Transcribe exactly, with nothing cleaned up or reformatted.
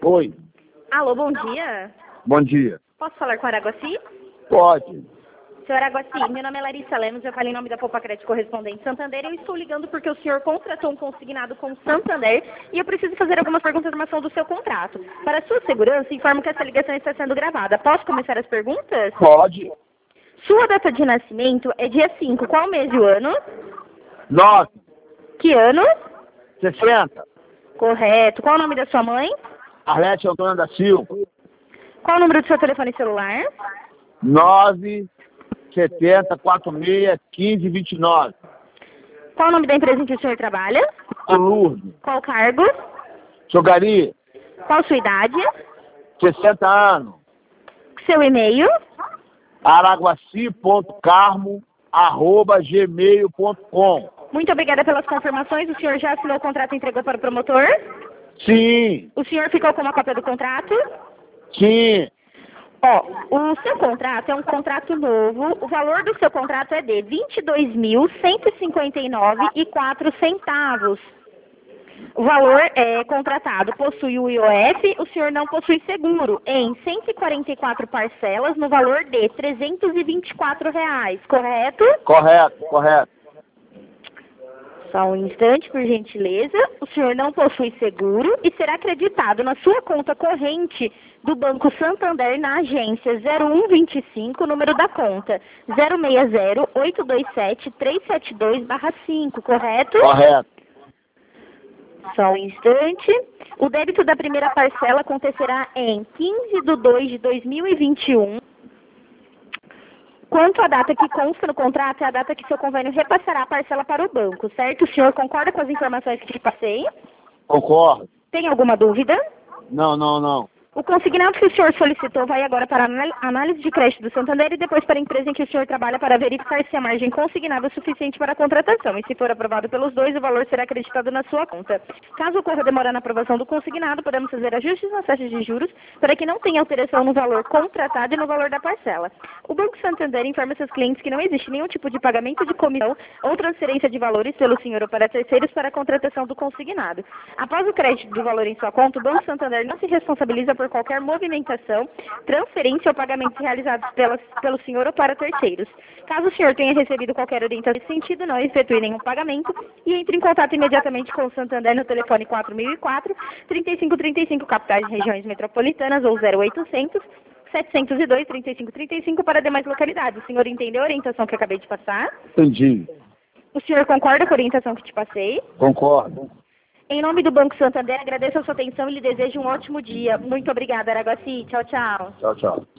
Oi, Alô, bom dia. bom dia. Posso falar com a Araguaci? Pode. Senhor Araguaci, meu nome é Larissa Lemos, eu falo em nome da Poupa Crédito Correspondente Santander. Eu estou ligando porque o senhor contratou um consignado com o Santander e eu preciso fazer algumas perguntas em relação do seu contrato. Para sua segurança, informo que essa ligação está sendo gravada. Posso começar as perguntas? Pode. Sua data de nascimento é dia cinco. Qual mês e o ano? Nove, Que ano? sessenta. Correto. Qual o nome da sua mãe? Arlete Antônia da Silva. Qual o número do seu telefone celular? Nove, setenta, quarenta e seis, quinze, vinte e nove. Qual o nome da empresa em que o senhor trabalha? Lourdes. Qual o cargo? Jogari. Qual sua idade? sessenta anos. Seu e-mail? araguaci.carmo, arroba gmail ponto com. Muito obrigada pelas confirmações. O senhor já assinou o contrato e entregou para o promotor? Sim, O senhor ficou com uma cópia do contrato? sim. Ó, o seu contrato é um contrato novo. O valor do seu contrato é de vinte e dois mil, cento e cinquenta e nove reais e quatro centavos. O valor é contratado possui o I O F, o senhor não possui seguro, em cento e quarenta e quatro parcelas no valor de trezentos e vinte e quatro reais, correto? Correto, correto. Só um instante, por gentileza. O senhor não possui seguro e será acreditado na sua conta corrente do Banco Santander na agência zero um vinte e cinco, número da conta zero seis zero, oito dois sete, três sete dois barra cinco, correto? Correto. Só um instante. O débito da primeira parcela acontecerá em quinze de dois de dois mil e vinte e um. Quanto à data que consta no contrato, é a data que seu convênio repassará a parcela para o banco, certo? O senhor concorda com as informações que te passei? Concordo. Tem alguma dúvida? Não, não, não. O consignado que o senhor solicitou vai agora para a análise de crédito do Santander e depois para a empresa em que o senhor trabalha para verificar se a margem consignada é suficiente para a contratação. E se for aprovado pelos dois, o valor será acreditado na sua conta. Caso ocorra demora na aprovação do consignado, podemos fazer ajustes nas taxas de juros para que não tenha alteração no valor contratado e no valor da parcela. O Banco Santander informa seus clientes que não existe nenhum tipo de pagamento de comissão ou transferência de valores pelo senhor ou para terceiros para a contratação do consignado. Após o crédito do valor em sua conta, o Banco Santander não se responsabiliza por qualquer movimentação, transferência ou pagamento realizados pela, pelo senhor ou para terceiros. Caso o senhor tenha recebido qualquer orientação nesse sentido, não efetue nenhum pagamento e entre em contato imediatamente com o Santander no telefone quatro mil e quatro, trinta e cinco trinta e cinco, capitais e regiões metropolitanas, ou zero oitocentos, setecentos e dois, trinta e cinco trinta e cinco para demais localidades. O senhor entendeu a orientação que eu acabei de passar? Entendi. O senhor concorda com a orientação que te passei? Concordo. Em nome do Banco Santander, agradeço a sua atenção e lhe desejo um ótimo dia. Muito obrigada, Araguaci. Tchau, tchau. Tchau, tchau.